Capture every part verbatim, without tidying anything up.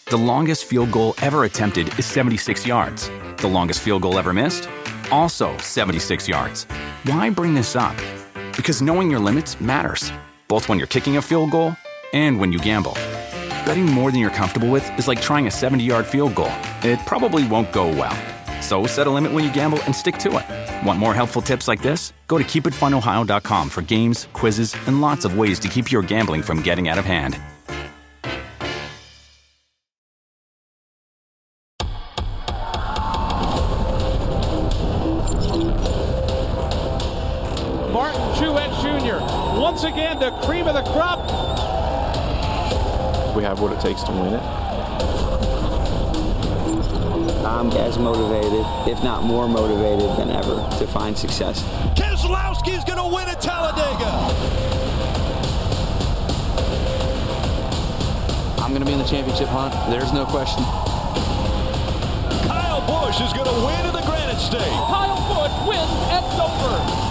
The longest field goal ever attempted is seventy-six yards. The longest field goal ever missed? Also seventy-six yards. Why bring this up? Because knowing your limits matters, both when you're kicking a field goal and when you gamble. Betting more than you're comfortable with is like trying a seventy-yard field goal. It probably won't go well. So set a limit when you gamble and stick to it. Want more helpful tips like this? Go to keep it fun ohio dot com for games, quizzes, and lots of ways to keep your gambling from getting out of hand. Martin Truex Junior, once again the cream of the crop. We have what it takes to win it. I'm as motivated, if not more motivated than ever, to find success. Keselowski's going to win at Talladega. I'm going to be in the championship hunt. There's no question. Kyle Busch is going to win at the Granite State. Kyle Busch wins at Dover.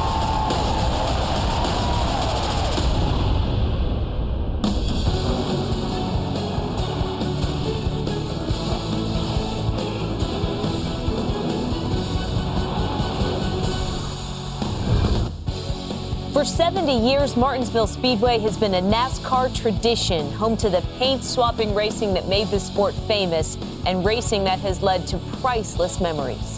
For seventy years, Martinsville Speedway has been a NASCAR tradition, home to the paint-swapping racing that made the sport famous and racing that has led to priceless memories.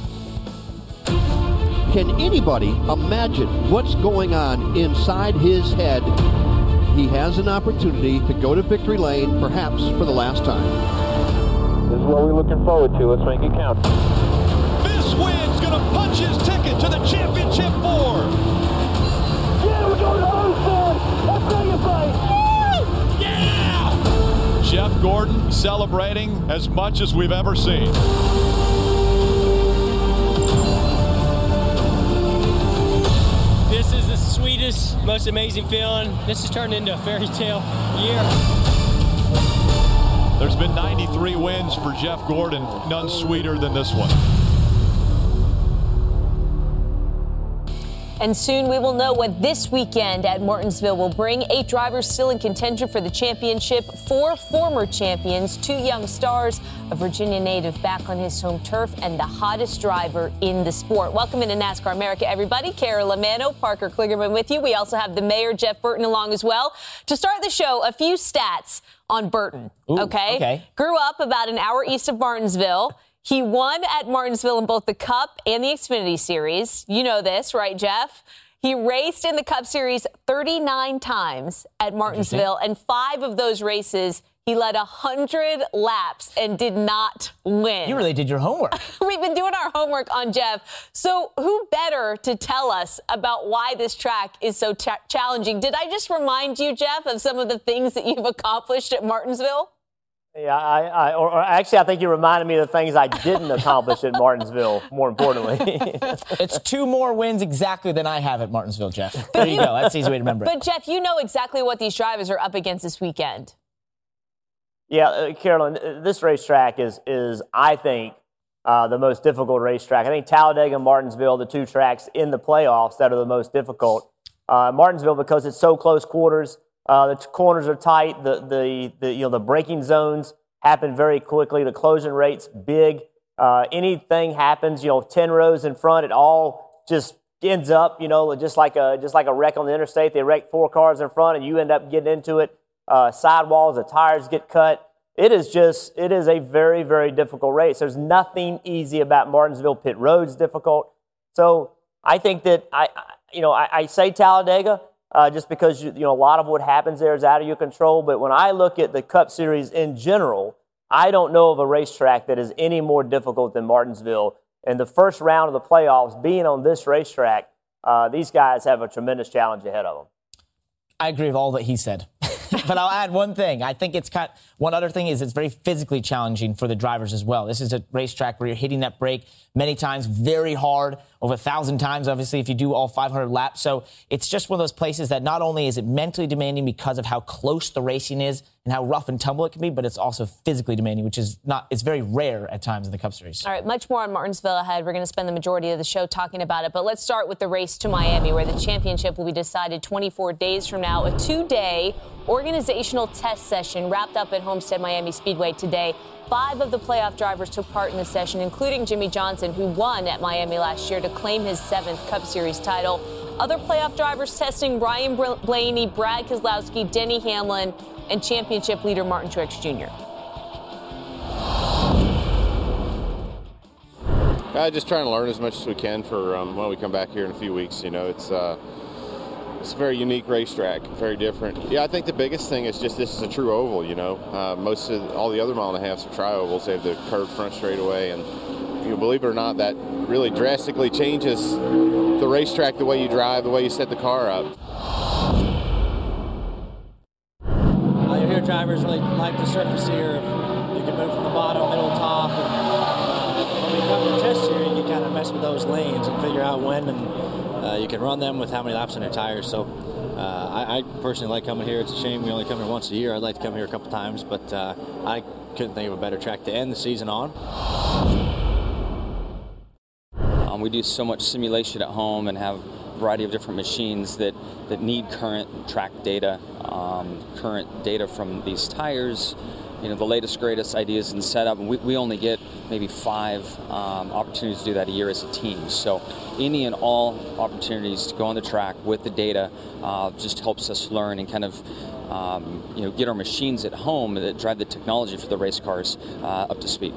Can anybody imagine what's going on inside his head? He has an opportunity to go to victory lane, perhaps for the last time. This is what we're looking forward to. Let's make it count. This win's going to punch his ticket to the championship four. Yeah, we're going to Homestead. Let's bring it back. Yeah! Jeff Gordon celebrating as much as we've ever seen. This is the sweetest, most amazing feeling. This has turned into a fairy tale year. There's been ninety-three wins for Jeff Gordon. None sweeter than this one. And soon we will know what this weekend at Martinsville will bring. Eight drivers still in contention for the championship. Four former champions, two young stars, a Virginia native back on his home turf, and the hottest driver in the sport. Welcome into NASCAR America, everybody. Kara Lamano, Parker Kligerman with you. We also have the mayor, Jeff Burton, along as well. To start the show, a few stats on Burton. Ooh, okay? okay. Grew up about an hour east of Martinsville. He won at Martinsville in both the Cup and the Xfinity Series. You know this, right, Jeff? He raced in the Cup Series thirty-nine times at Martinsville, and five of those races, he led one hundred laps and did not win. You really did your homework. We've been doing our homework on Jeff. So who better to tell us about why this track is so ch- challenging? Did I just remind you, Jeff, of some of the things that you've accomplished at Martinsville? Yeah, I, I or, or actually, I think you reminded me of the things I didn't accomplish at Martinsville, more importantly. It's two more wins exactly than I have at Martinsville, Jeff. There you go. That's the easy way to remember it. But, Jeff, you know exactly what these drivers are up against this weekend. Yeah, uh, Carolyn, this racetrack is, is I think, uh, the most difficult racetrack. I think Talladega and Martinsville, the two tracks in the playoffs that are the most difficult. Uh, Martinsville, because it's so close quarters, Uh, the t- corners are tight. The, the the you know the braking zones happen very quickly. The closing rate's big. Uh, anything happens, you know, ten rows in front, it all just ends up, you know, just like a just like a wreck on the interstate. They wreck four cars in front, and you end up getting into it. Uh, sidewalls, the tires get cut. It is just it is a very very difficult race. There's nothing easy about Martinsville. Pit road's difficult. So I think that I, I you know I, I say Talladega. Uh, just because, you, you know, a lot of what happens there is out of your control. But when I look at the Cup Series in general, I don't know of a racetrack that is any more difficult than Martinsville. And the first round of the playoffs being on this racetrack, uh, these guys have a tremendous challenge ahead of them. I agree with all that he said. But I'll add one thing. I think it's kind of, one other thing is it's very physically challenging for the drivers as well. This is a racetrack where you're hitting that brake many times, very hard, over a thousand times, obviously, if you do all five hundred laps. So it's just one of those places that not only is it mentally demanding because of how close the racing is and how rough and tumble it can be, but it's also physically demanding, which is not, it's very rare at times in the Cup Series. All right, much more on Martinsville ahead. We're going to spend the majority of the show talking about it, but let's start with the race to Miami, where the championship will be decided twenty-four days from now. A two-day organizational test session wrapped up at Homestead Miami Speedway today. Five of the playoff drivers took part in the session, including Jimmy Johnson, who won at Miami last year to claim his seventh Cup Series title. Other playoff drivers testing: Ryan Blaney, Brad Keselowski, Denny Hamlin, and championship leader Martin Truex Junior Uh, just trying to learn as much as we can for um, when we come back here in a few weeks. You know, it's uh, it's a very unique racetrack, very different. Yeah, I think the biggest thing is just this is a true oval. You know, uh, most of all the other mile and a halves are tri-ovals. They have the curved front straightaway, and you know, believe it or not, that really drastically changes the racetrack, the way you drive, the way you set the car up. Uh, you hear drivers really like the surface here. You can move from the bottom, middle, top. And, uh, when we come to test here, you can kind of mess with those lanes and figure out when, and uh, you can run them with how many laps on your tires. So uh, I, I personally like coming here. It's a shame we only come here once a year. I'd like to come here a couple times, but uh, I couldn't think of a better track to end the season on. Um, we do so much simulation at home and have a variety of different machines that, that need current track data, um, current data from these tires, you know, the latest, greatest ideas and setup. And we, we only get maybe five um, opportunities to do that a year as a team. So any and all opportunities to go on the track with the data uh, just helps us learn and kind of um, you know, get our machines at home that drive the technology for the race cars uh, up to speed.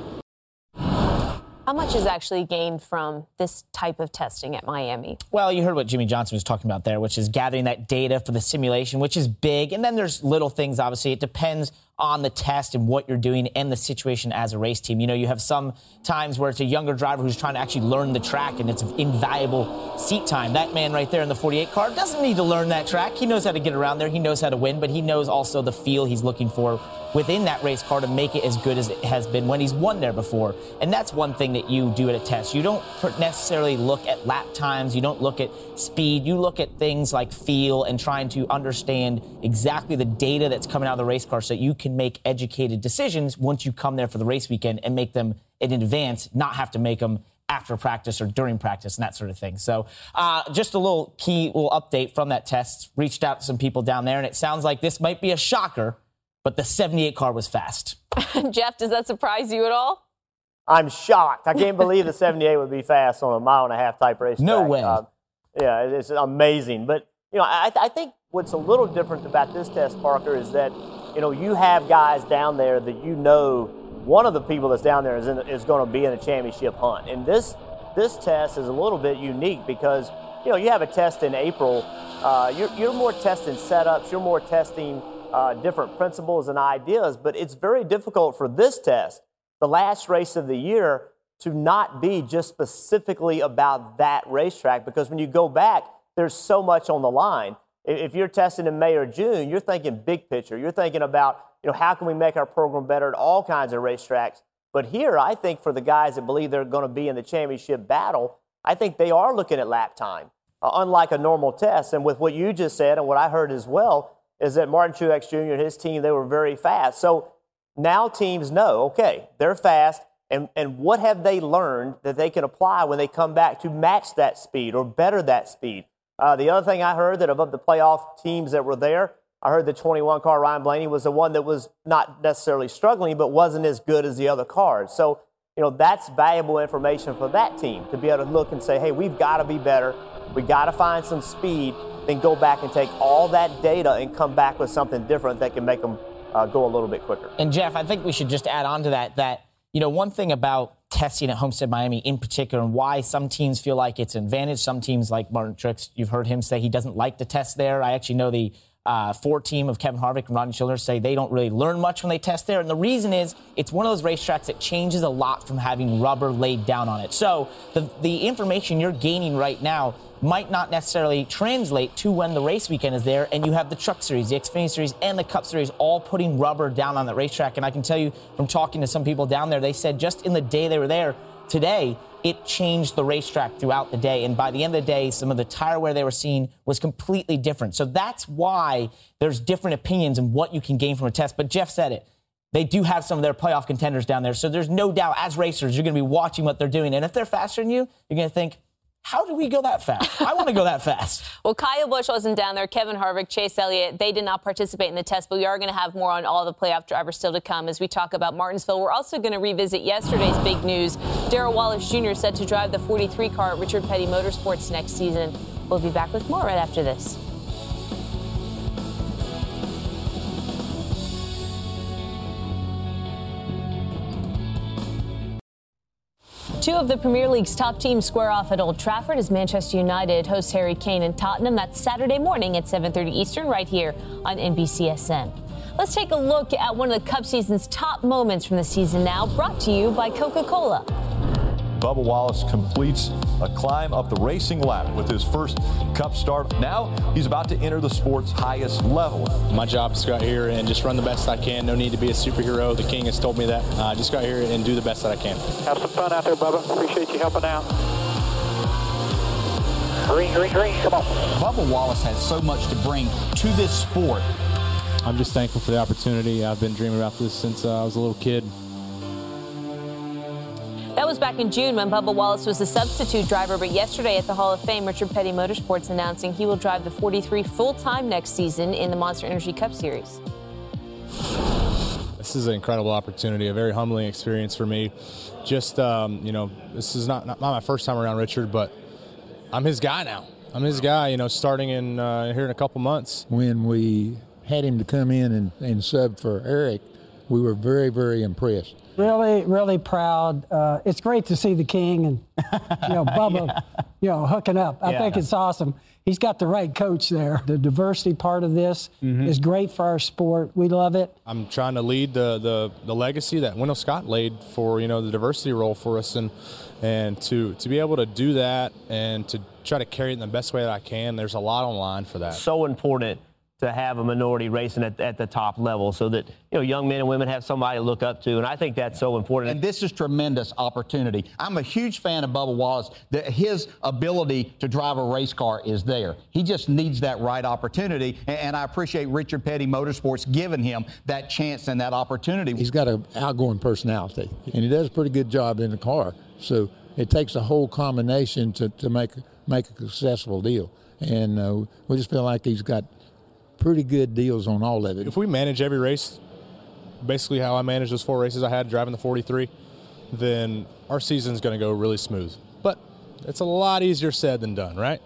How much is actually gained from this type of testing at Miami? Well, you heard what Jimmy Johnson was talking about there, which is gathering that data for the simulation, which is big. And then there's little things, obviously. It depends on the test and what you're doing and the situation as a race team. You know, you have some times where it's a younger driver who's trying to actually learn the track, and it's invaluable seat time. That man right there in the forty-eight car doesn't need to learn that track. He knows how to get around there. He knows how to win, but he knows also the feel he's looking for within that race car to make it as good as it has been when he's won there before. And that's one thing that you do at a test. You don't necessarily look at lap times. You don't look at speed. You look at things like feel and trying to understand exactly the data that's coming out of the race car so that you can make educated decisions once you come there for the race weekend and make them in advance, not have to make them after practice or during practice and that sort of thing. So uh, just a little key little update from that test. Reached out to some people down there, and it sounds like this might be a shocker, but the seventy-eight car was fast. Jeff, does that surprise you at all? I'm shocked. I can't believe the seventy-eight would be fast on a mile and a half type race. No way. Uh, yeah, it's amazing. But, you know, I, I think what's a little different about this test, Parker, is that, you know, you have guys down there that you know one of the people that's down there is, in, is going to be in the championship hunt. And this this test is a little bit unique because, you know, you have a test in April. Uh, you're, you're more testing setups. You're more testing uh, different principles and ideas. But it's very difficult for this test, the last race of the year, to not be just specifically about that racetrack, because when you go back, there's so much on the line. If you're testing in May or June, you're thinking big picture. You're thinking about, you know, how can we make our program better at all kinds of racetracks. But here, I think for the guys that believe they're going to be in the championship battle, I think they are looking at lap time, uh, unlike a normal test. And with what you just said and what I heard as well, is that Martin Truex Junior and his team, they were very fast. So now teams know, okay, they're fast, and, and what have they learned that they can apply when they come back to match that speed or better that speed? Uh, the other thing I heard that of the playoff teams that were there, I heard the twenty-one car, Ryan Blaney, was the one that was not necessarily struggling, but wasn't as good as the other cars. So, you know, that's valuable information for that team to be able to look and say, hey, we've got to be better. We got to find some speed, then go back and take all that data and come back with something different that can make them uh, go a little bit quicker. And, Jeff, I think we should just add on to that that, you know, one thing about testing at Homestead Miami in particular and why some teams feel like it's an advantage, some teams like Martin Truex, you've heard him say he doesn't like to test there. I actually know the uh, Ford team of Kevin Harvick and Rodney Childers say they don't really learn much when they test there. And the reason is it's one of those racetracks that changes a lot from having rubber laid down on it. So the, the information you're gaining right now might not necessarily translate to when the race weekend is there and you have the Truck Series, the Xfinity Series, and the Cup Series all putting rubber down on the racetrack. And I can tell you from talking to some people down there, they said just in the day they were there, today, it changed the racetrack throughout the day. And by the end of the day, some of the tire wear they were seeing was completely different. So that's why there's different opinions on what you can gain from a test. But Jeff said it. They do have some of their playoff contenders down there. So there's no doubt, as racers, you're going to be watching what they're doing. And if they're faster than you, you're going to think, how do we go that fast? I want to go that fast. Well, Kyle Busch wasn't down there. Kevin Harvick, Chase Elliott, they did not participate in the test, but we are going to have more on all the playoff drivers still to come as we talk about Martinsville. We're also going to revisit yesterday's big news. Darrell Wallace Junior set to drive the forty-three car at Richard Petty Motorsports next season. We'll be back with more right after this. Two of the Premier League's top teams square off at Old Trafford as Manchester United hosts Harry Kane and Tottenham. That's Saturday morning at seven thirty Eastern right here on N B C S N. Let's take a look at one of the Cup season's top moments from the season now, brought to you by Coca-Cola. Bubba Wallace completes a climb up the racing lap with his first Cup start. Now he's about to enter the sport's highest level. My job is to go out here and just run the best I can. No need to be a superhero. The King has told me that. Uh, just go out here and do the best that I can. Have some fun out there, Bubba. Appreciate you helping out. Green, green, green. Come on. Bubba Wallace has so much to bring to this sport. I'm just thankful for the opportunity. I've been dreaming about this since uh, I was a little kid. That was back in June when Bubba Wallace was a substitute driver, but yesterday at the Hall of Fame, Richard Petty Motorsports announcing he will drive the forty-three full-time next season in the Monster Energy Cup Series. This is an incredible opportunity, a very humbling experience for me. Just, um, you know, this is not, not my first time around Richard, but I'm his guy now. I'm his guy, you know, starting in uh, here in a couple months. When we had him to come in and, and sub for Eric, we were very, very impressed. Really, really proud. Uh, it's great to see the King and, you know, Bubba, yeah. you know, hooking up. I yeah. think it's awesome. He's got the right coach there. The diversity part of this mm-hmm. is great for our sport. We love it. I'm trying to lead the, the, the legacy that Wendell Scott laid for, you know, the diversity role for us. And, and to, to be able to do that and to try to carry it in the best way that I can, there's a lot on the line for that. So important to have a minority racing at, at the top level so that, you know, young men and women have somebody to look up to. And I think that's so important. And this is tremendous opportunity. I'm a huge fan of Bubba Wallace. That his ability to drive a race car is there. He just needs that right opportunity. And, and I appreciate Richard Petty Motorsports giving him that chance and that opportunity. He's got an outgoing personality, and he does a pretty good job in the car. So it takes a whole combination to, to make, make a successful deal. And uh, we just feel like he's got pretty good deals on all of it. If we manage every race, basically how I managed those four races I had driving the forty-three, then our season's going to go really smooth. But it's a lot easier said than done, right?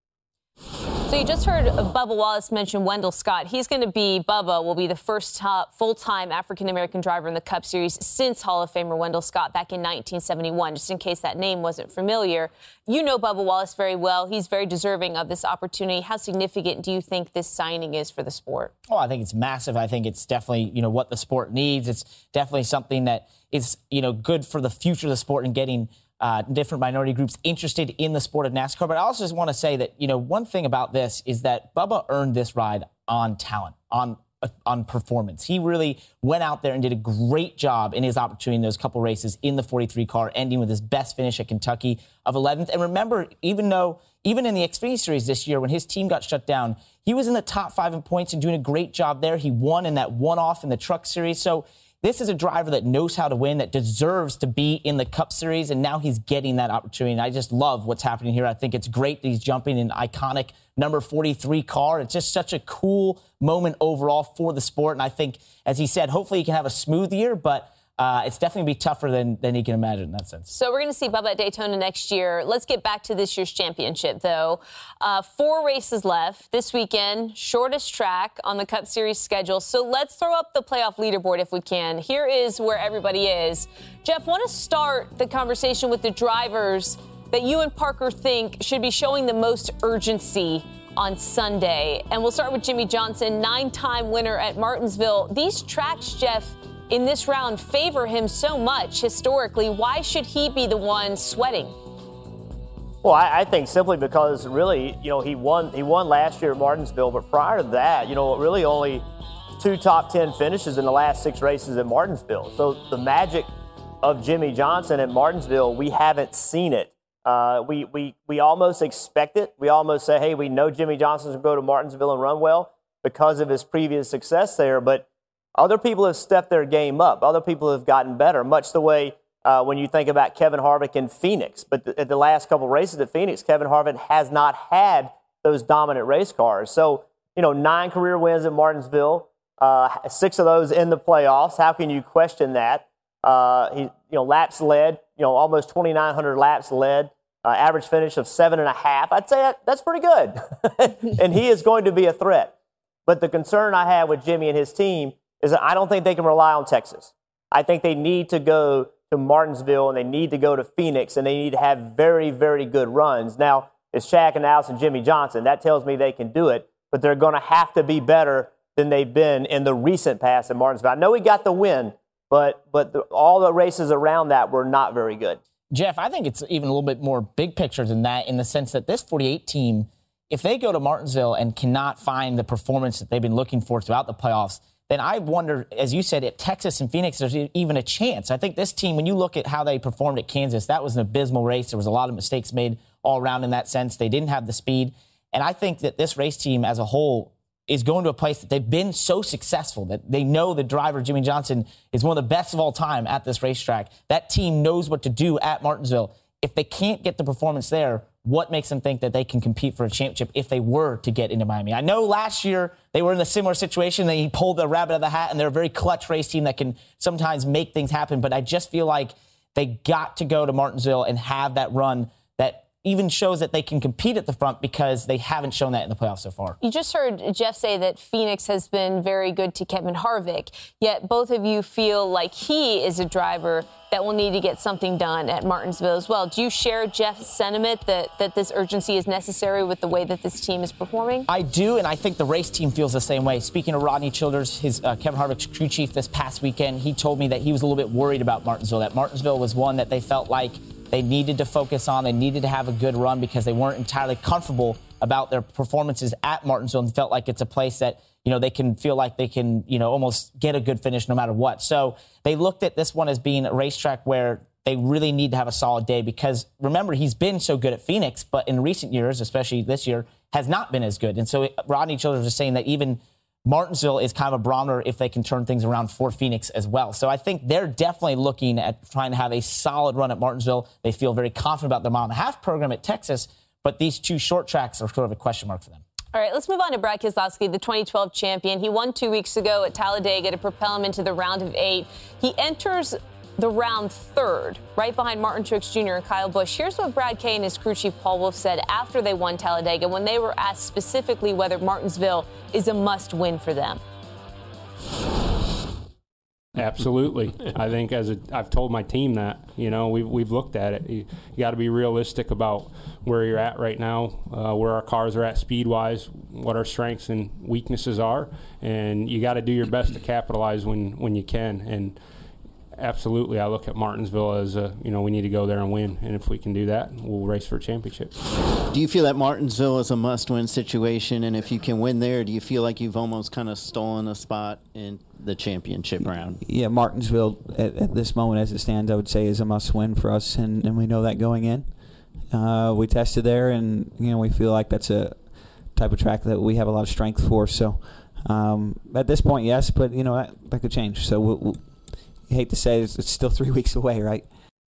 So you just heard Bubba Wallace mention Wendell Scott. He's going to be, Bubba will be the first top full-time African-American driver in the Cup Series since Hall of Famer Wendell Scott back in nineteen seventy-one, just in case that name wasn't familiar. You know Bubba Wallace very well. He's very deserving of this opportunity. How significant do you think this signing is for the sport? Oh, I think it's massive. I think it's definitely, you know, what the sport needs. It's definitely something that is, you know, good for the future of the sport and getting Uh, different minority groups interested in the sport of NASCAR. But I also just want to say that, you know, one thing about this is that Bubba earned this ride on talent, on uh, on performance. He really went out there and did a great job in his opportunity in those couple races in the forty-three car, ending with his best finish at Kentucky of eleventh. And remember, even though, even in the Xfinity Series this year, when his team got shut down, he was in the top five in points and doing a great job there. He won in that one-off in the Truck Series. So this is a driver that knows how to win, that deserves to be in the Cup Series, and now he's getting that opportunity. And I just love what's happening here. I think it's great that he's jumping in an iconic number forty-three car. It's just such a cool moment overall for the sport. And I think, as he said, hopefully he can have a smooth year, but Uh, it's definitely going to be tougher than, than he can imagine in that sense. So we're going to see Bubba at Daytona next year. Let's get back to this year's championship, though. Uh, four races left this weekend, shortest track on the Cup Series schedule. So let's throw up the playoff leaderboard if we can. Here is where everybody is. Jeff, want to start the conversation with the drivers that you and Parker think should be showing the most urgency on Sunday. And we'll start with Jimmie Johnson, nine-time winner at Martinsville. These tracks, Jeff, in this round favor him so much historically. Why should he be the one sweating? Well, I, I think simply because really, you know, he won he won last year at Martinsville, but prior to that, you know, really only two top ten finishes in the last six races at Martinsville. So the magic of Jimmie Johnson at Martinsville, we haven't seen it. Uh, we, we, we almost expect it. We almost say, hey, we know Jimmie Johnson's going to go to Martinsville and run well because of his previous success there. But other people have stepped their game up. Other people have gotten better, much the way uh, when you think about Kevin Harvick in Phoenix. But th- at the last couple of races at Phoenix, Kevin Harvick has not had those dominant race cars. So, you know, nine career wins at Martinsville, uh, six of those in the playoffs. How can you question that? Uh, he, you know, laps led, you know, almost twenty-nine hundred laps led, uh, average finish of seven and a half. I'd say that, that's pretty good. And he is going to be a threat. But the concern I have with Jimmy and his team is that I don't think they can rely on Texas. I think they need to go to Martinsville and they need to go to Phoenix and they need to have very, very good runs. Now, it's Shaq and Alice and Jimmie Johnson. That tells me they can do it, but they're going to have to be better than they've been in the recent past in Martinsville. I know he got the win, but but the, all the races around that were not very good. Jeff, I think it's even a little bit more big picture than that in the sense that this forty-eight team, if they go to Martinsville and cannot find the performance that they've been looking for throughout the playoffs, then I wonder, as you said, at Texas and Phoenix, there's even a chance. I think this team, when you look at how they performed at Kansas, that was an abysmal race. There was a lot of mistakes made all around in that sense. They didn't have the speed. And I think that this race team as a whole is going to a place that they've been so successful that they know the driver, Jimmie Johnson, is one of the best of all time at this racetrack. That team knows what to do at Martinsville. If they can't get the performance there, what makes them think that they can compete for a championship if they were to get into Miami? I know last year they were in a similar situation. They pulled the rabbit out of the hat, and they're a very clutch race team that can sometimes make things happen. But I just feel like they got to go to Martinsville and have that run that even shows that they can compete at the front because they haven't shown that in the playoffs so far. You just heard Jeff say that Phoenix has been very good to Kevin Harvick, yet both of you feel like he is a driver that will need to get something done at Martinsville as well. Do you share Jeff's sentiment that, that this urgency is necessary with the way that this team is performing? I do, and I think the race team feels the same way. Speaking of Rodney Childers, his uh, Kevin Harvick's crew chief this past weekend, he told me that he was a little bit worried about Martinsville, that Martinsville was one that they felt like they needed to focus on. They needed to have a good run because they weren't entirely comfortable about their performances at Martinsville and felt like it's a place that, you know, they can feel like they can, you know, almost get a good finish no matter what. So they looked at this one as being a racetrack where they really need to have a solid day because, remember, he's been so good at Phoenix, but in recent years, especially this year, has not been as good. And so Rodney Childers was saying that even Martinsville is kind of a barometer if they can turn things around for Phoenix as well. So I think they're definitely looking at trying to have a solid run at Martinsville. They feel very confident about their mile and a half program at Texas, but these two short tracks are sort of a question mark for them. All right, let's move on to Brad Keselowski, the twenty twelve champion. He won two weeks ago at Talladega to propel him into the round of eight. He enters the round third, right behind Martin Truex Junior and Kyle Busch. Here's what Brad Kay and his crew chief Paul Wolfe said after they won Talladega when they were asked specifically whether Martinsville is a must-win for them. Absolutely. I think as a, I've told my team that, you know, we've, we've looked at it. You, you got to be realistic about where you're at right now, uh, where our cars are at speed-wise, what our strengths and weaknesses are, and you got to do your best to capitalize when, when you can. And absolutely, I look at Martinsville as, a, you know, we need to go there and win. And if we can do that, we'll race for a championship. Do you feel that Martinsville is a must-win situation? And if you can win there, do you feel like you've almost kind of stolen a spot in the championship round? Yeah, Martinsville at, at this moment as it stands, I would say, is a must-win for us. And, and we know that going in. Uh, we tested there, and, you know, we feel like that's a type of track that we have a lot of strength for. So um, at this point, yes, but, you know, that, that could change. So we'll, we'll I hate to say it's, it's still three weeks away, right?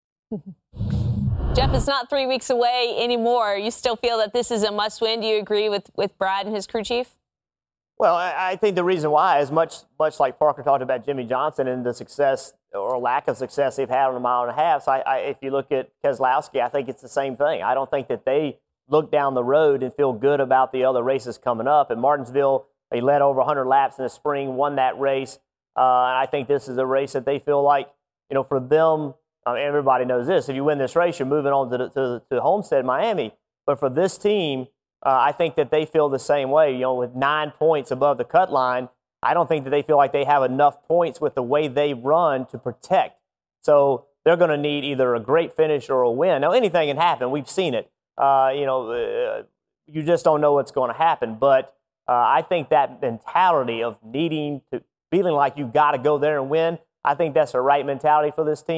Jeff, it's not three weeks away anymore. You still feel that this is a must-win. Do you agree with, with Brad and his crew chief? Well, I, I think the reason why is much much like Parker talked about Jimmie Johnson and the success or lack of success they've had on a mile and a half. So I, I, if you look at Keselowski, I think it's the same thing. I don't think that they look down the road and feel good about the other races coming up. At Martinsville, they led over one hundred laps in the spring, won that race. Uh, and I think this is a race that they feel like, you know, for them, uh, everybody knows this. If you win this race, you're moving on to, the, to, to Homestead, Miami. But for this team, uh, I think that they feel the same way. You know, with nine points above the cut line, I don't think that they feel like they have enough points with the way they run to protect. So they're going to need either a great finish or a win. Now, anything can happen. We've seen it. Uh, you know, uh, you just don't know what's going to happen. But uh, I think that mentality of needing to, feeling like you got to go there and win, I think that's the right mentality for this team.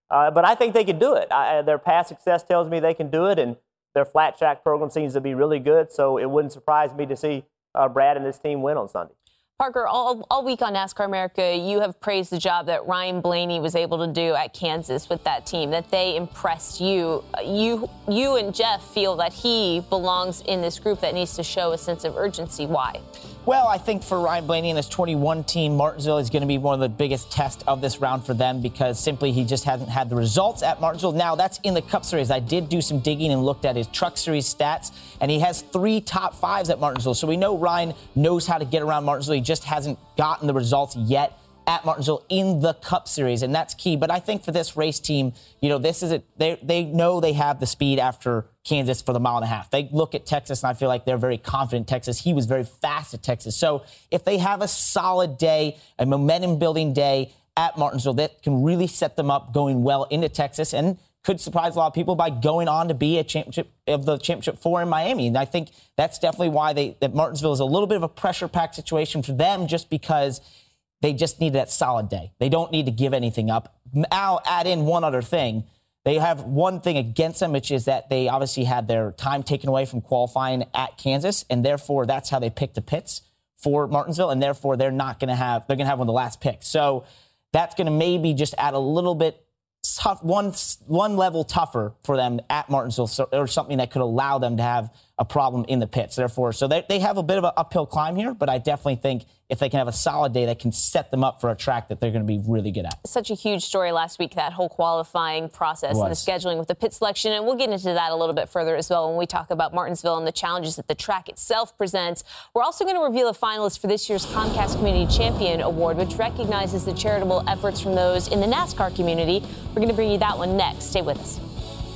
Uh, but I think they could do it. I, their past success tells me they can do it, and their flat track program seems to be really good. So it wouldn't surprise me to see uh, Brad and this team win on Sunday. Parker, all, all week on NASCAR America, you have praised the job that Ryan Blaney was able to do at Kansas with that team, that they impressed you. You, you and Jeff feel that he belongs in this group that needs to show a sense of urgency. Why? Well, I think for Ryan Blaney and his twenty-one team, Martinsville is going to be one of the biggest tests of this round for them because simply he just hasn't had the results at Martinsville. Now, that's in the Cup Series. I did do some digging and looked at his Truck Series stats, and he has three top fives at Martinsville. So we know Ryan knows how to get around Martinsville. He just hasn't gotten the results yet at Martinsville in the Cup Series, and that's key. But I think for this race team, you know, this is a, they they know they have the speed after Kansas for the mile and a half. They look at Texas, and I feel like they're very confident in Texas. He was very fast at Texas. So if they have a solid day, a momentum-building day at Martinsville, that can really set them up going well into Texas and could surprise a lot of people by going on to be a championship of the championship four in Miami. And I think that's definitely why they that Martinsville is a little bit of a pressure-packed situation for them, just because they just need that solid day. They don't need to give anything up. I'll add in one other thing. They have one thing against them, which is that they obviously had their time taken away from qualifying at Kansas, and therefore that's how they picked the pits for Martinsville, and therefore they're not going to have, they're going to have one of the last picks. So that's going to maybe just add a little bit tough, one, one level tougher for them at Martinsville, so, or something that could allow them to have a problem in the pits. Therefore, so they, they have a bit of an uphill climb here, but I definitely think if they can have a solid day, that can set them up for a track that they're going to be really good at. Such a huge story last week, that whole qualifying process and the scheduling with the pit selection. And we'll get into that a little bit further as well when we talk about Martinsville and the challenges that the track itself presents. We're also going to reveal a finalist for this year's Comcast Community Champion Award, which recognizes the charitable efforts from those in the NASCAR community. We're going to bring you that one next. Stay with us.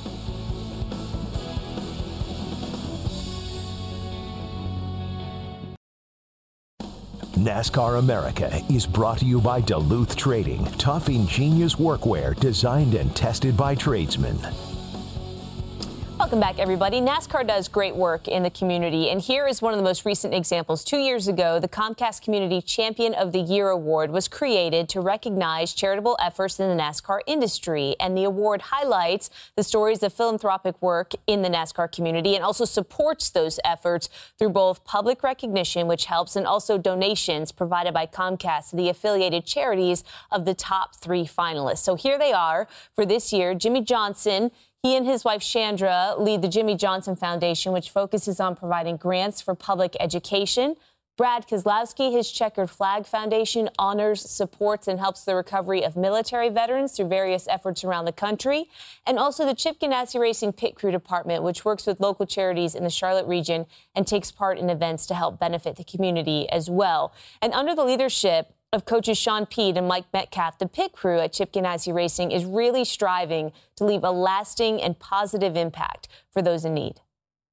NASCAR America is brought to you by Duluth Trading, tough, ingenious workwear designed and tested by tradesmen. Welcome back, everybody. NASCAR does great work in the community, and here is one of the most recent examples. Two years ago, the Comcast Community Champion of the Year Award was created to recognize charitable efforts in the NASCAR industry, and the award highlights the stories of philanthropic work in the NASCAR community and also supports those efforts through both public recognition, which helps, and also donations provided by Comcast to the affiliated charities of the top three finalists. So here they are for this year. Jimmy Johnson, he and his wife Chandra lead the Jimmy Johnson Foundation, which focuses on providing grants for public education. Brad Kozlowski, his Checkered Flag Foundation, honors, supports, and helps the recovery of military veterans through various efforts around the country. And also the Chip Ganassi Racing Pit Crew Department, which works with local charities in the Charlotte region and takes part in events to help benefit the community as well. And under the leadership of coaches Sean Peet and Mike Metcalf, the pit crew at Chip Ganassi Racing is really striving to leave a lasting and positive impact for those in need.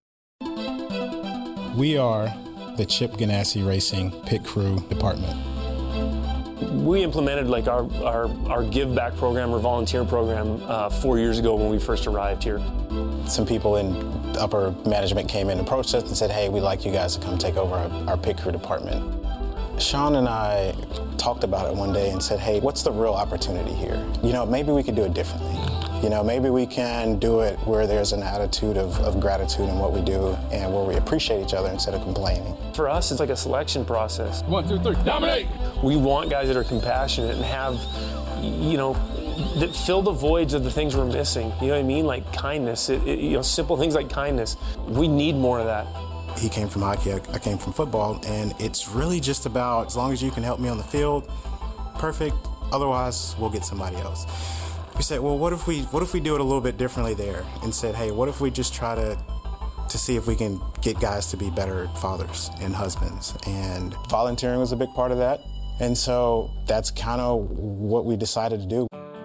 We are the Chip Ganassi Racing Pit Crew Department. We implemented like our, our, our give back program or volunteer program uh, four years ago when we first arrived here. Some people in upper management came in and approached us and said, hey, we'd like you guys to come take over our, our pit crew department. Sean and I talked about it one day and said, hey, what's the real opportunity here? You know, maybe we could do it differently. You know, maybe we can do it where there's an attitude of, of gratitude in what we do and where we appreciate each other instead of complaining. For us, it's like a selection process. One, two, three, dominate! We want guys that are compassionate and have, you know, that fill the voids of the things we're missing. You know what I mean? Like kindness, it, it, you know, simple things like kindness. We need more of that. He came from hockey, I came from football, and it's really just about, as long as you can help me on the field, perfect, otherwise we'll get somebody else. We said, well, what if we what if we do it a little bit differently there? And said, hey, what if we just try to to see if we can get guys to be better fathers and husbands? And volunteering was a big part of that. And so that's kind of what we decided to do.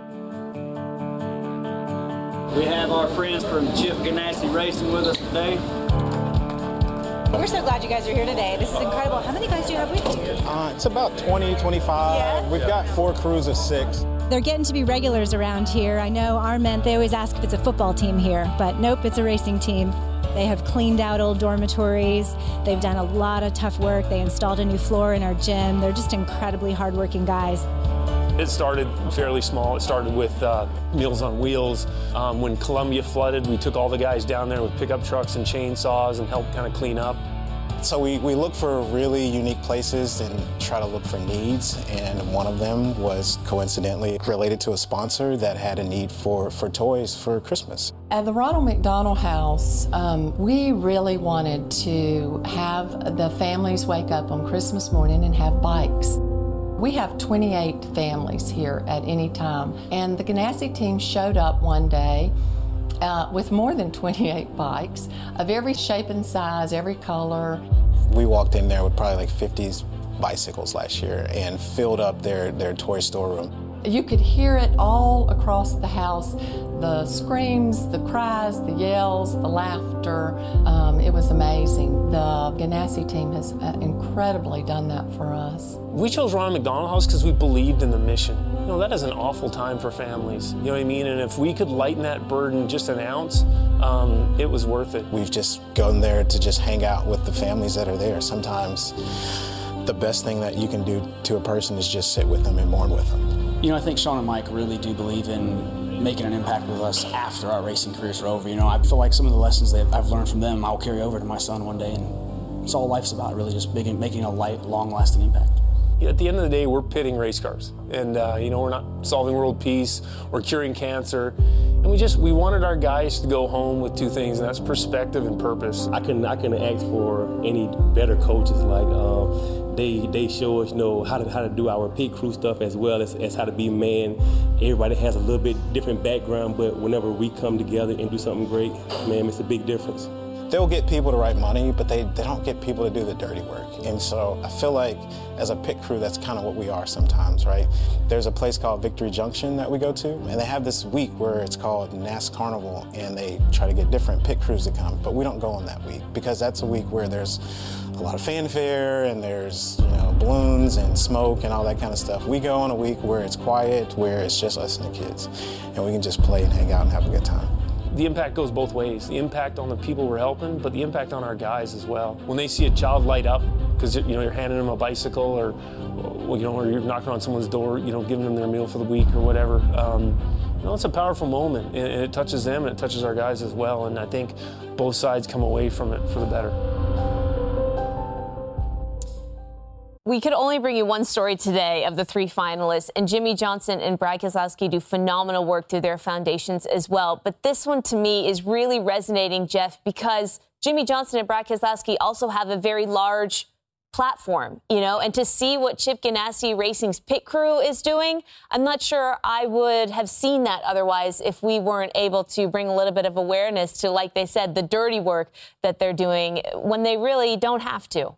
We have our friends from Chip Ganassi Racing with us today. We're so glad you guys are here today. This is incredible. How many guys do you have with you? Uh, it's about twenty, twenty-five. Yeah. We've got four crews of six. They're getting to be regulars around here. I know our men, they always ask if it's a football team here, but nope, it's a racing team. They have cleaned out old dormitories. They've done a lot of tough work. They installed a new floor in our gym. They're just incredibly hardworking guys. It started fairly small. It started with uh, Meals on Wheels. Um, when Columbia flooded, we took all the guys down there with pickup trucks and chainsaws and helped kind of clean up. So we, we look for really unique places and try to look for needs, and one of them was coincidentally related to a sponsor that had a need for, for toys for Christmas. At the Ronald McDonald House, um, we really wanted to have the families wake up on Christmas morning and have bikes. We have twenty-eight families here at any time, and the Ganassi team showed up one day Uh, with more than twenty-eight bikes of every shape and size, every color. We walked in there with probably like fifty bicycles last year and filled up their, their toy storeroom. You could hear it all across the house, the screams, the cries, the yells, the laughter. Um, it was amazing. The Ganassi team has uh, incredibly done that for us. We chose Ronald McDonald House because we believed in the mission. You know, that is an awful time for families. You know what I mean? And if we could lighten that burden just an ounce, um, it was worth it. We've just gone there to just hang out with the families that are there. Sometimes the best thing that you can do to a person is just sit with them and mourn with them. You know, I think Sean and Mike really do believe in making an impact with us after our racing careers are over. You know, I feel like some of the lessons that I've learned from them, I'll carry over to my son one day, and it's all life's about, really, just making, making a light, long-lasting impact. At the end of the day, we're pitting race cars, and uh, you know, we're not solving world peace or curing cancer, and we just we wanted our guys to go home with two things, and that's perspective and purpose. I couldn't I couldn't ask for any better coaches. Like um, they they show us, you know, how to how to do our pit crew stuff as well as, as how to be man. Everybody has a little bit different background, but whenever we come together and do something great, man, it's a big difference. They'll get people to write money, but they, they don't get people to do the dirty work. And so I feel like as a pit crew, that's kind of what we are sometimes, right? There's a place called Victory Junction that we go to, and they have this week where it's called N A S Carnival, and they try to get different pit crews to come, but we don't go on that week because that's a week where there's a lot of fanfare and there's, you know, balloons and smoke and all that kind of stuff. We go on a week where it's quiet, where it's just us and the kids, and we can just play and hang out and have a good time. The impact goes both ways. The impact on the people we're helping, but the impact on our guys as well. When they see a child light up because, you know, you're handing them a bicycle or, you know, or you're knocking on someone's door, you know, giving them their meal for the week or whatever, um, you know, it's a powerful moment, and it touches them and it touches our guys as well. And I think both sides come away from it for the better. We could only bring you one story today of the three finalists, and Jimmy Johnson and Brad Keselowski do phenomenal work through their foundations as well. But this one, to me, is really resonating, Jeff, because Jimmy Johnson and Brad Keselowski also have a very large platform, you know, and to see what Chip Ganassi Racing's pit crew is doing, I'm not sure I would have seen that otherwise if we weren't able to bring a little bit of awareness to, like they said, the dirty work that they're doing when they really don't have to.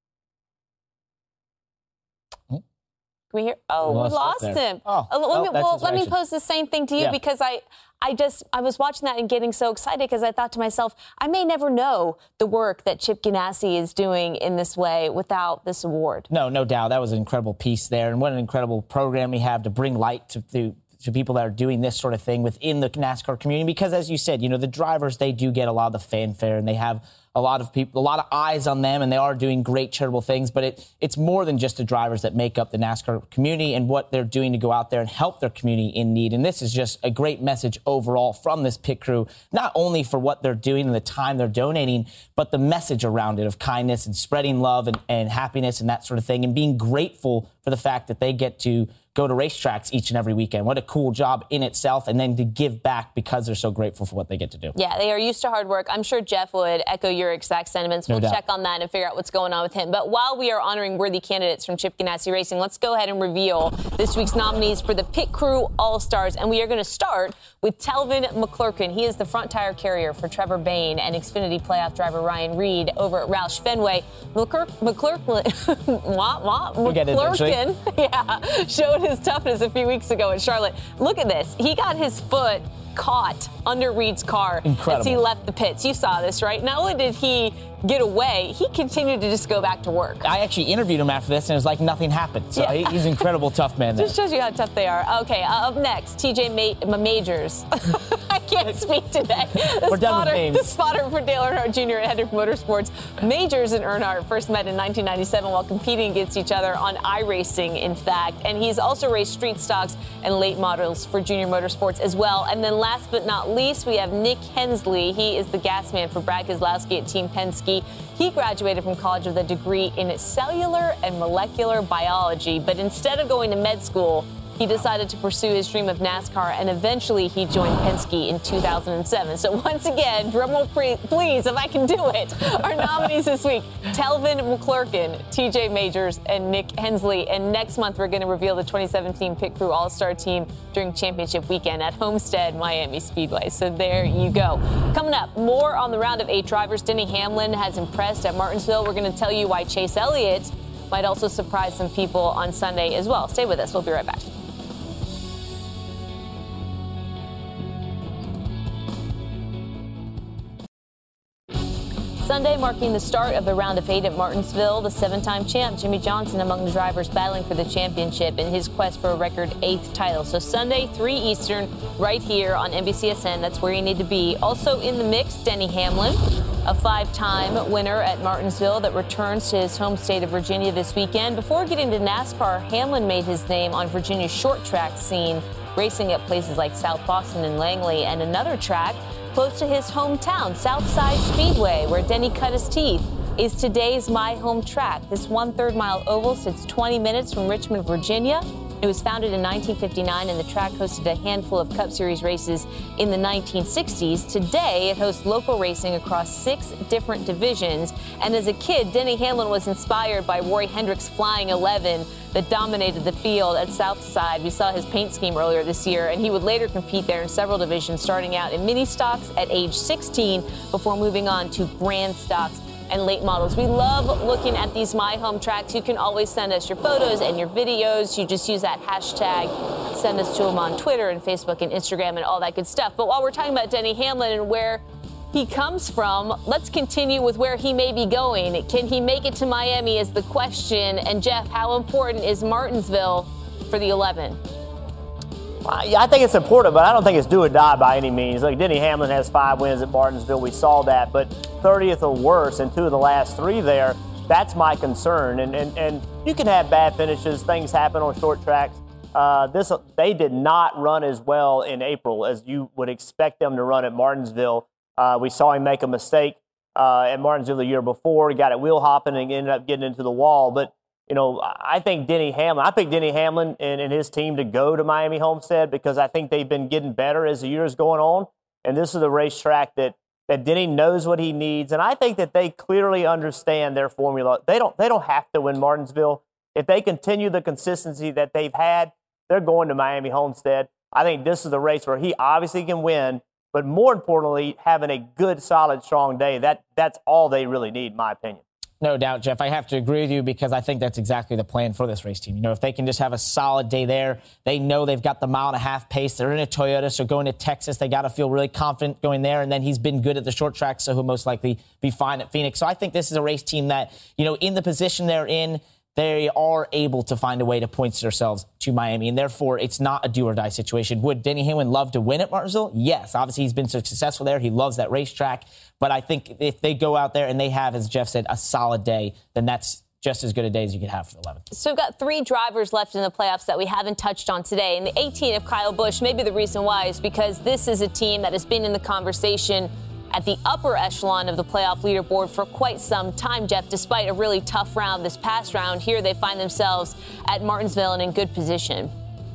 Can we hear? Oh, we lost, we lost him. Oh, uh, let oh, me, well, let me pose the same thing to you, yeah. because I, I just, I was watching that and getting so excited because I thought to myself, I may never know the work that Chip Ganassi is doing in this way without this award. No, no doubt. That was an incredible piece there, and what an incredible program we have to bring light to, to to people that are doing this sort of thing within the NASCAR community. Because as you said, you know, the drivers, they do get a lot of the fanfare and they have a lot of people, a lot of eyes on them, and they are doing great charitable things. But it, it's more than just the drivers that make up the NASCAR community and what they're doing to go out there and help their community in need. And this is just a great message overall from this pit crew, not only for what they're doing and the time they're donating, but the message around it of kindness and spreading love and, and happiness and that sort of thing, and being grateful for the fact that they get to go to racetracks each and every weekend. What a cool job in itself, and then to give back because they're so grateful for what they get to do. Yeah, they are used to hard work. I'm sure Jeff would echo your exact sentiments. We'll no check on that and figure out what's going on with him. But while we are honoring worthy candidates from Chip Ganassi Racing, let's go ahead and reveal this week's nominees for the Pit Crew All-Stars. And we are going to start with Telvin McClurkin. He is the front tire carrier for Trevor Bayne and Xfinity playoff driver Ryan Reed over at Roush Fenway. McClurkin, McClurkin, wah, wah, McClurkin, yeah, showed his toughness a few weeks ago at Charlotte. Look at this. He got his foot caught under Reed's car Incredible. as he left the pits. You saw this, right? Not only did he get away, he continued to just go back to work. I actually interviewed him after this, and it was like nothing happened. So Yeah. he, he's an incredible tough man there. Just shows you how tough they are. Okay, uh, up next, T J Ma- Majors. I can't speak today. The We're done with spotter, names. The spotter for Dale Earnhardt Junior at Hendrick Motorsports. Majors and Earnhardt first met in nineteen ninety-seven while competing against each other on iRacing, in fact. And he's also raced street stocks and late models for Junior Motorsports as well. And then last but not least, we have Nick Hensley. He is the gas man for Brad Keselowski at Team Penske. He graduated from college with a degree in cellular and molecular biology, but instead of going to med school, he decided to pursue his dream of NASCAR, and eventually he joined Penske in two thousand seven. So once again, drumroll please, if I can do it, our nominees this week, Telvin McClurkin, T J Majors, and Nick Hensley. And next month, we're going to reveal the twenty seventeen Pit Crew All-Star team during championship weekend at Homestead Miami Speedway. So there you go. Coming up, more on the round of eight drivers. Denny Hamlin has impressed at Martinsville. We're going to tell you why Chase Elliott might also surprise some people on Sunday as well. Stay with us. We'll be right back. Sunday marking the start of the round of eight at Martinsville. The seven-time champ Jimmy Johnson among the drivers battling for the championship in his quest for a record eighth title. So Sunday, three Eastern, right here on N B C S N. That's where you need to be. Also in the mix, Denny Hamlin, a five-time winner at Martinsville that returns to his home state of Virginia this weekend. Before getting to NASCAR, Hamlin made his name on Virginia's short track scene, racing at places like South Boston and Langley, and another track close to his hometown, Southside Speedway, where Denny cut his teeth, is today's My Home track. This one-third mile oval sits twenty minutes from Richmond, Virginia. It was founded in nineteen fifty-nine, and the track hosted a handful of Cup Series races in the nineteen sixties. Today, it hosts local racing across six different divisions. And as a kid, Denny Hamlin was inspired by Roy Hendrick's Flying eleven that dominated the field at Southside. We saw his paint scheme earlier this year, and he would later compete there in several divisions, starting out in mini stocks at age sixteen before moving on to grand stocks and late models. We love looking at these My Home tracks. You can always send us your photos and your videos. You just use that hashtag, send us to them on Twitter and Facebook and Instagram and all that good stuff. But while we're talking about Denny Hamlin and where he comes from, let's continue with where he may be going. Can he make it to Miami is the question. And Jeff, how important is Martinsville for the eleven? I think it's important, but I don't think it's do or die by any means. Like Denny Hamlin has five wins at Martinsville. We saw that, but thirtieth or worse in two of the last three there. That's my concern. And and, and you can have bad finishes. Things happen on short tracks. Uh, this they did not run as well in April as you would expect them to run at Martinsville. Uh, we saw him make a mistake uh, at Martinsville the year before. He got it wheel hopping and ended up getting into the wall. But you know, I think Denny Hamlin, I picked Denny Hamlin and, and his team to go to Miami Homestead because I think they've been getting better as the years going on. And this is a racetrack that, that Denny knows what he needs. And I think that they clearly understand their formula. They don't, they don't have to win Martinsville. If they continue the consistency that they've had, they're going to Miami Homestead. I think this is the race where he obviously can win, but more importantly, having a good, solid, strong day. That, that's all they really need, in my opinion. No doubt, Jeff. I have to agree with you because I think that's exactly the plan for this race team. You know, if they can just have a solid day there, they know they've got the mile and a half pace. They're in a Toyota, so going to Texas, they got to feel really confident going there. And then he's been good at the short track, so he'll most likely be fine at Phoenix. So I think this is a race team that, you know, in the position they're in, they are able to find a way to point themselves to Miami, and therefore it's not a do-or-die situation. Would Denny Hamlin love to win at Martinsville? Yes. Obviously, he's been so successful there. He loves that racetrack. But I think if they go out there and they have, as Jeff said, a solid day, then that's just as good a day as you could have for the eleventh. So we've got three drivers left in the playoffs that we haven't touched on today. And the eighteen of Kyle Busch, maybe the reason why is because this is a team that has been in the conversation at the upper echelon of the playoff leaderboard for quite some time, Jeff. Despite a really tough round this past round, here they find themselves at Martinsville and in good position.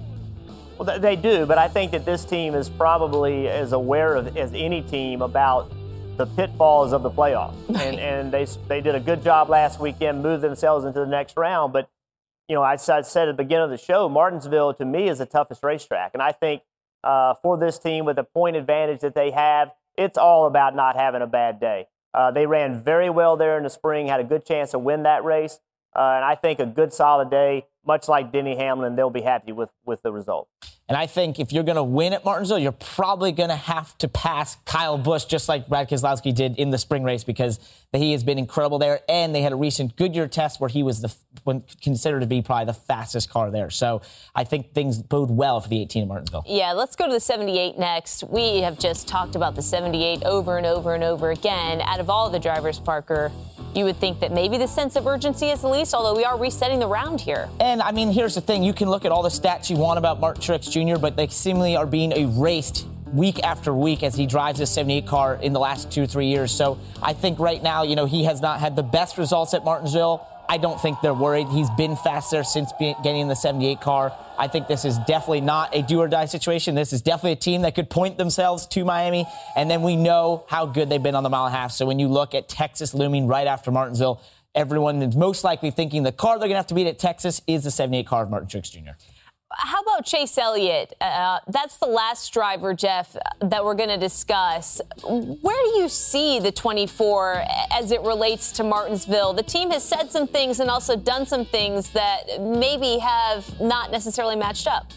Well, they do, but I think that this team is probably as aware of as any team about the pitfalls of the playoffs. And, and they they did a good job last weekend, moved themselves into the next round. But, you know, I, I said at the beginning of the show, Martinsville, to me, is the toughest racetrack. And I think uh, for this team, with the point advantage that they have, it's all about not having a bad day. Uh, they ran very well there in the spring, had a good chance to win that race. Uh, and I think a good, solid day much like Denny Hamlin, they'll be happy with, with the result. And I think if you're going to win at Martinsville, you're probably going to have to pass Kyle Busch, just like Brad Keselowski did in the spring race, because he has been incredible there. And they had a recent Goodyear test where he was the when considered to be probably the fastest car there. So I think things bode well for the eighteen at Martinsville. Yeah, let's go to the seventy-eight next. We have just talked about the seventy-eight over and over and over again. Out of all the drivers, Parker, you would think that maybe the sense of urgency is the least, although we are resetting the round here. And, I mean, here's the thing. You can look at all the stats you want about Martin Truex Junior, but they seemingly are being erased week after week as he drives this seventy-eight car in the last two or three years. So I think right now, you know, he has not had the best results at Martinsville. I don't think they're worried. He's been faster since getting in the seventy-eight car. I think this is definitely not a do-or-die situation. This is definitely a team that could point themselves to Miami, and then we know how good they've been on the mile and a half. So when you look at Texas looming right after Martinsville, everyone is most likely thinking the car they're going to have to beat at Texas is the seventy-eight car of Martin Truex Junior How about Chase Elliott? Uh, that's the last driver, Jeff, that we're going to discuss. Where do you see the twenty-four as it relates to Martinsville? The team has said some things and also done some things that maybe have not necessarily matched up.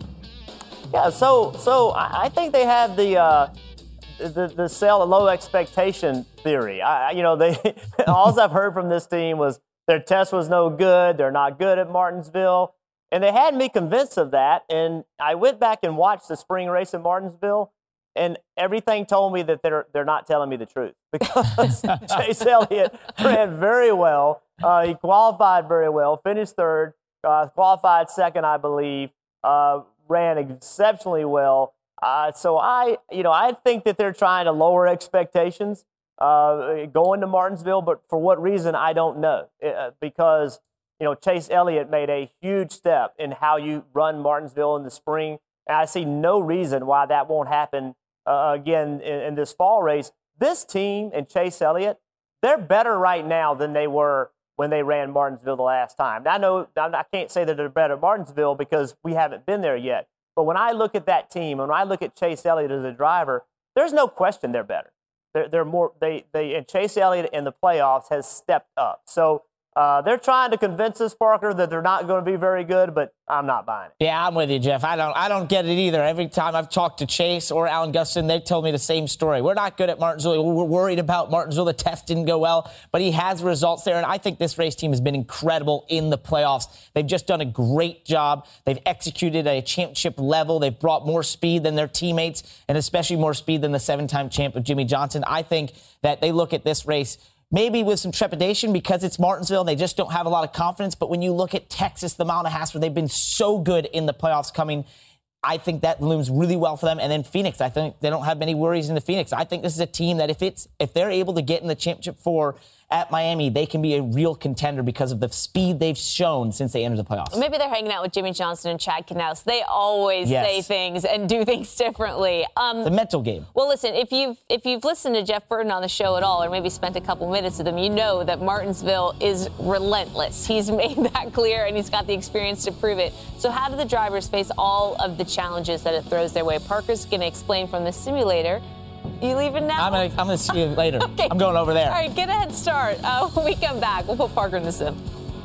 Yeah, so so I think they have the uh, the the sell a low expectation theory. I, you know, they all I've heard from this team was their test was no good. They're not good at Martinsville. And they had me convinced of that, and I went back and watched the spring race in Martinsville, and everything told me that they're they're not telling me the truth, because Chase Elliott ran very well. Uh, he qualified very well, finished third, uh, qualified second, I believe, uh, ran exceptionally well. Uh, so I, you know, I think that they're trying to lower expectations uh, going to Martinsville, but for what reason, I don't know, uh, because you know, Chase Elliott made a huge step in how you run Martinsville in the spring. And I see no reason why that won't happen uh, again in, in this fall race. This team and Chase Elliott, they're better right now than they were when they ran Martinsville the last time. Now, I know I can't say that they're better at Martinsville because we haven't been there yet. But when I look at that team, when I look at Chase Elliott as a driver, there's no question they're better. They're, they're more. They they and Chase Elliott in the playoffs has stepped up. So. Uh, they're trying to convince us, Parker, that they're not going to be very good, but I'm not buying it. Yeah, I'm with you, Jeff. I don't I don't get it either. Every time I've talked to Chase or Alan Gustin, they told me the same story. We're not good at Martinsville. We're worried about Martinsville. The test didn't go well, but he has results there, and I think this race team has been incredible in the playoffs. They've just done a great job. They've executed at a championship level. They've brought more speed than their teammates, and especially more speed than the seven-time champ of Jimmy Johnson. I think that they look at this race maybe with some trepidation because it's Martinsville. They just don't have a lot of confidence. But when you look at Texas, the mile and a half, where they've been so good in the playoffs coming, I think that looms really well for them. And then Phoenix, I think they don't have many worries in the Phoenix. I think this is a team that if it's if they're able to get in the championship four at Miami, they can be a real contender because of the speed they've shown since they entered the playoffs. Maybe they're hanging out with Jimmy Johnson and Chad Knaus. They always yes. say things and do things differently. Um, the mental game. Well, listen, if you've if you've listened to Jeff Burton on the show at all, or maybe spent a couple minutes with him, you know that Martinsville is relentless. He's made that clear, and he's got the experience to prove it. So how do the drivers face all of the challenges that it throws their way? Parker's going to explain from the simulator. You leaving now? I'm going I'm to see you later. Okay. I'm going over there. All right, get a head start. Uh, when we come back, we'll put Parker in the sim.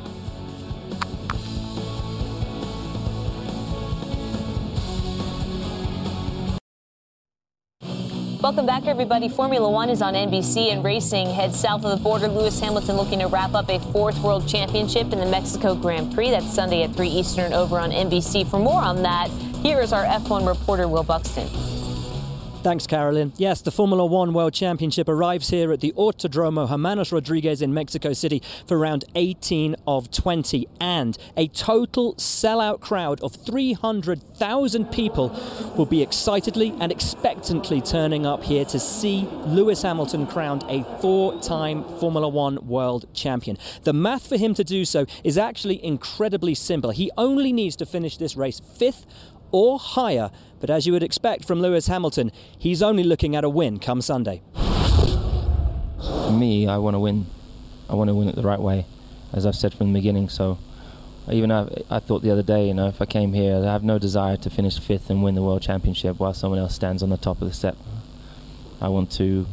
Welcome back, everybody. Formula One is on N B C, and racing heads south of the border. Lewis Hamilton looking to wrap up a fourth world championship in the Mexico Grand Prix. That's Sunday at three Eastern over on N B C. For more on that, here is our F one reporter, Will Buxton. Thanks, Carolyn. Yes, the Formula One World Championship arrives here at the Autodromo Hermanos Rodriguez in Mexico City for round eighteen of twenty. And a total sellout crowd of three hundred thousand people will be excitedly and expectantly turning up here to see Lewis Hamilton crowned a four-time Formula One World Champion. The math for him to do so is actually incredibly simple. He only needs to finish this race fifth or higher. But as you would expect from Lewis Hamilton, he's only looking at a win come Sunday. For me, I want to win. I want to win it the right way, as I've said from the beginning. So even I, I thought the other day, you know, if I came here, I have no desire to finish fifth and win the World Championship while someone else stands on the top of the step. I want to, you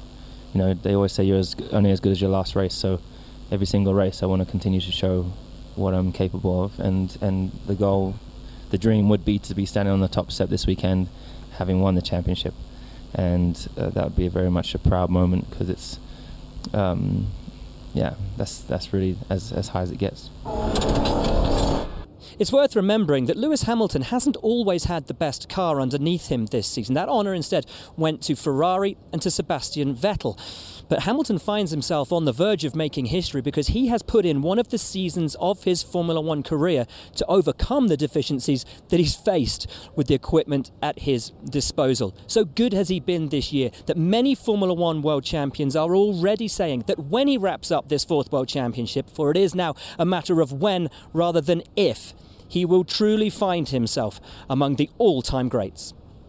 know, they always say you're as, only as good as your last race. So every single race, I want to continue to show what I'm capable of, and and the goal, the dream would be to be standing on the top step this weekend, having won the championship, and uh, that would be a very much a proud moment, because it's, um, yeah, that's that's really as as high as it gets. It's worth remembering that Lewis Hamilton hasn't always had the best car underneath him this season. That honour instead went to Ferrari and to Sebastian Vettel. But Hamilton finds himself on the verge of making history because he has put in one of the seasons of his Formula One career to overcome the deficiencies that he's faced with the equipment at his disposal. So good has he been this year that many Formula One world champions are already saying that when he wraps up this fourth world championship, for it is now a matter of when rather than if, he will truly find himself among the all-time greats.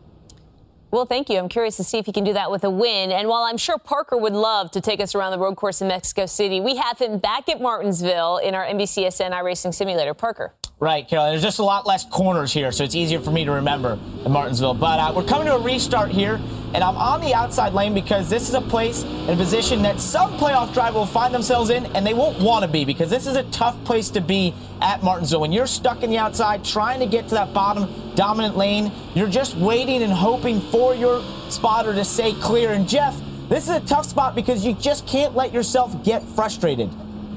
Well, thank you. I'm curious to see if he can do that with a win. And while I'm sure Parker would love to take us around the road course in Mexico City, we have him back at Martinsville in our N B C S N iRacing Simulator. Parker. Right, Carol. There's just a lot less corners here, so it's easier for me to remember in Martinsville. But uh, we're coming to a restart here, and I'm on the outside lane because this is a place and a position that some playoff driver will find themselves in, and they won't want to be, because this is a tough place to be at Martinsville. When you're stuck in the outside trying to get to that bottom dominant lane, you're just waiting and hoping for your spotter to stay clear. And Jeff, this is a tough spot because you just can't let yourself get frustrated.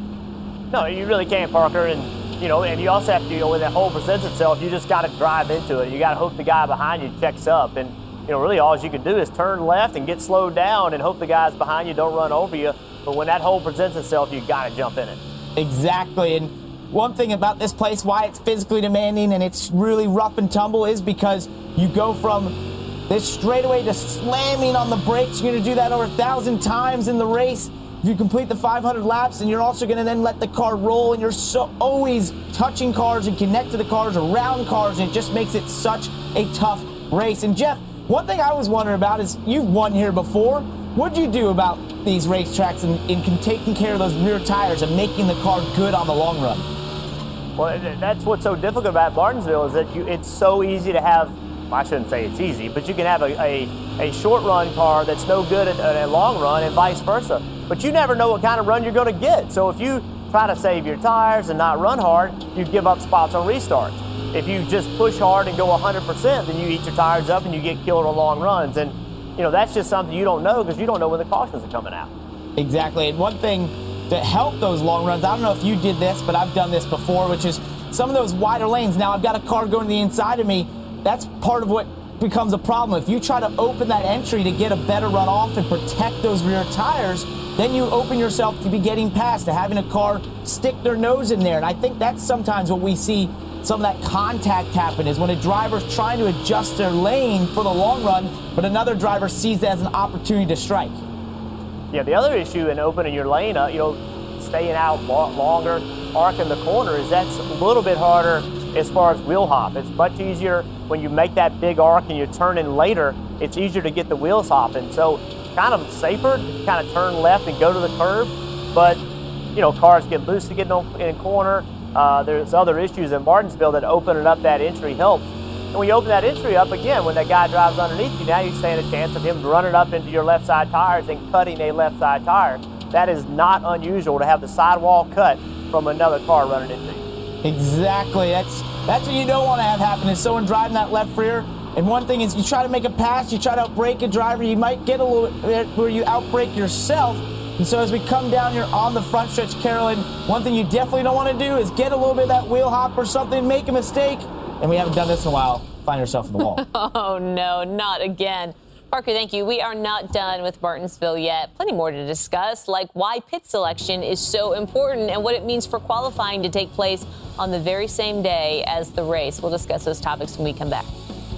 No, you really can't, Parker. And you know, and you also have to, you know, when that hole presents itself, you just got to drive into it. You got to hope the guy behind you checks up. And, you know, really all you can do is turn left and get slowed down and hope the guys behind you don't run over you. But when that hole presents itself, you got to jump in it. Exactly. And one thing about this place, why it's physically demanding and it's really rough and tumble, is because you go from this straightaway to slamming on the brakes. You're going to do that over a thousand times in the race. If you complete the five hundred laps, and you're also going to then let the car roll, and you're so always touching cars and connect to the cars, around cars, and it just makes it such a tough race. And Jeff, one thing I was wondering about is you've won here before. What do you do about these racetracks and in, in taking care of those rear tires and making the car good on the long run? Well, that's what's so difficult about Martinsville is that you, it's so easy to have, well, I shouldn't say it's easy, but you can have a, a, a short run car that's no good at, at a long run and vice versa. But you never know what kind of run you're going to get. So if you try to save your tires and not run hard, you give up spots on restarts. If you just push hard and go one hundred percent, then you eat your tires up and you get killed on long runs. And, you know, that's just something you don't know because you don't know when the cautions are coming out. Exactly. And one thing to help those long runs, I don't know if you did this, but I've done this before, which is some of those wider lanes. Now, I've got a car going to the inside of me. That's part of what becomes a problem. If you try to open that entry to get a better run off and protect those rear tires, then you open yourself to be getting past, to having a car stick their nose in there. And I think that's sometimes what we see some of that contact happen, is when a driver's trying to adjust their lane for the long run, but another driver sees that as an opportunity to strike. Yeah, the other issue in opening your lane, uh, you know, staying out longer, arcing the corner, is that's a little bit harder as far as wheel hop. It's much easier when you make that big arc and you turn in later, it's easier to get the wheels hopping. So kind of safer to kind of turn left and go to the curb, but you know, cars get loose to get in a corner. Uh, there's other issues in Martinsville that opening up that entry helps. And when you open that entry up, again, when that guy drives underneath you, now you stand a chance of him running up into your left side tires and cutting a left side tire. That is not unusual to have the sidewall cut from another car running into you. Exactly. That's that's what you don't want to have happen, is someone driving that left rear. And one thing is, you try to make a pass, you try to outbrake a driver, you might get a little bit where you outbrake yourself. And so as we come down here on the front stretch, Carolyn, one thing you definitely don't want to do is get a little bit of that wheel hop or something, make a mistake. And we haven't done this in a while. Find yourself in the wall. Oh, no, not again. Parker, thank you. We are not done with Martinsville yet. Plenty more to discuss, like why pit selection is so important and what it means for qualifying to take place on the very same day as the race. We'll discuss those topics when we come back.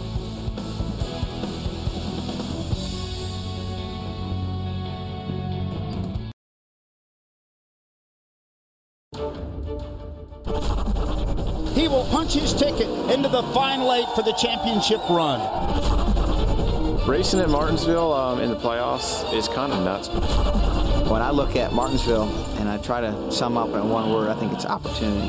He will punch his ticket into the final eight for the championship run. Racing at Martinsville um, in the playoffs is kind of nuts. When I look at Martinsville and I try to sum up in one word, I think it's opportunity.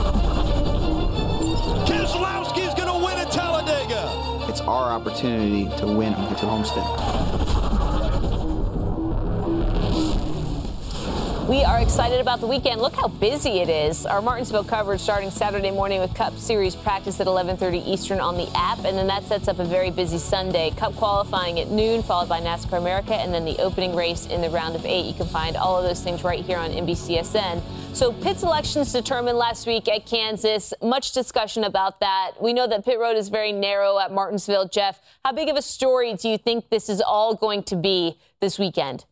Keselowski is going to win at Talladega. It's our opportunity to win and get to Homestead. We are excited about the weekend. Look how busy it is. Our Martinsville coverage starting Saturday morning with Cup Series practice at eleven thirty Eastern on the app, and then that sets up a very busy Sunday. Cup qualifying at noon, followed by NASCAR America, and then the opening race in the round of eight. You can find all of those things right here on N B C S N. So pit selections determined last week at Kansas. Much discussion about that. We know that pit road is very narrow at Martinsville. Jeff, how big of a story do you think this is all going to be this weekend?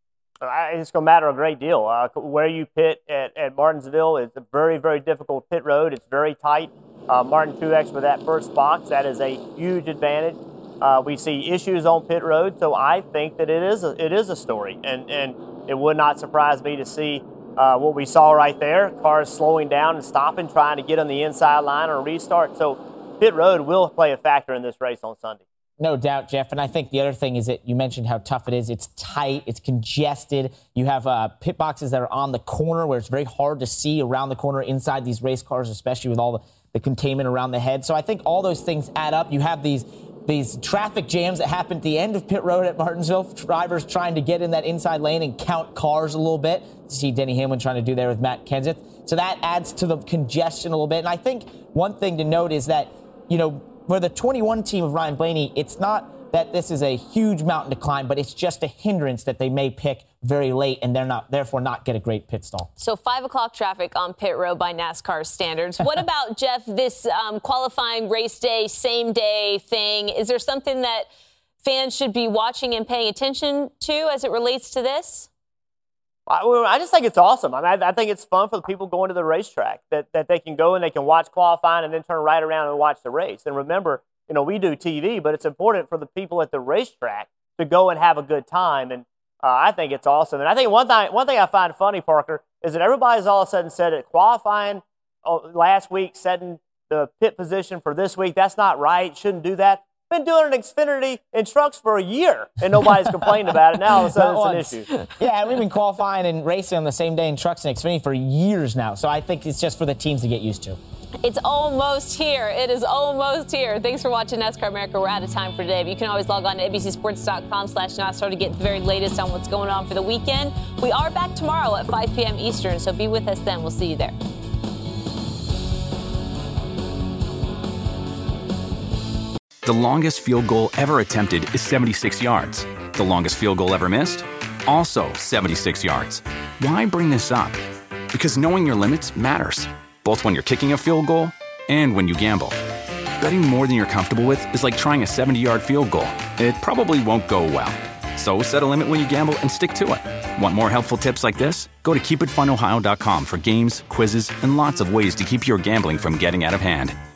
It's going to matter a great deal. Uh, where you pit at, at Martinsville is a very, very difficult pit road. It's very tight. Uh, Martin Truex with that first box, that is a huge advantage. Uh, we see issues on pit road, so I think that it is a, it is a story, and, and it would not surprise me to see uh, what we saw right there, cars slowing down and stopping, trying to get on the inside line or restart. So pit road will play a factor in this race on Sunday. No doubt, Jeff. And I think the other thing is that you mentioned how tough it is. It's tight. It's congested. You have uh, pit boxes that are on the corner where it's very hard to see around the corner inside these race cars, especially with all the, the containment around the head. So I think all those things add up. You have these these traffic jams that happen at the end of pit road at Martinsville. Drivers trying to get in that inside lane and count cars a little bit. You see Denny Hamlin trying to do there with Matt Kenseth. So that adds to the congestion a little bit. And I think one thing to note is that, you know, for the twenty-one team of Ryan Blaney, it's not that this is a huge mountain to climb, but it's just a hindrance that they may pick very late and they're not, therefore not get a great pit stall. So five o'clock traffic on pit road by NASCAR standards. What about, Jeff, this um, qualifying race day, same day thing? Is there something that fans should be watching and paying attention to as it relates to this? I, I just think it's awesome. I mean, I, I think it's fun for the people going to the racetrack that, that they can go and they can watch qualifying and then turn right around and watch the race. And remember, you know, we do T V, but it's important for the people at the racetrack to go and have a good time. And uh, I think it's awesome. And I think one thing, one thing I find funny, Parker, is that everybody's all of a sudden said that qualifying last week, setting the pit position for this week, that's not right. Shouldn't do that. Been doing an Xfinity in trucks for a year, and nobody's complained about it. Now all of a sudden it's an issue. Yeah, we've been qualifying and racing on the same day in trucks and Xfinity for years now. So I think it's just for the teams to get used to. It's almost here. It is almost here. Thanks for watching NASCAR America. We're out of time for today, but you can always log on to N B C Sports dot com slash NASCAR to get the very latest on what's going on for the weekend. We are back tomorrow at five p.m. Eastern, so be with us then. We'll see you there. The longest field goal ever attempted is seventy-six yards. The longest field goal ever missed? Also seventy-six yards. Why bring this up? Because knowing your limits matters, both when you're kicking a field goal and when you gamble. Betting more than you're comfortable with is like trying a seventy-yard field goal. It probably won't go well. So set a limit when you gamble and stick to it. Want more helpful tips like this? Go to keep it fun ohio dot com for games, quizzes, and lots of ways to keep your gambling from getting out of hand.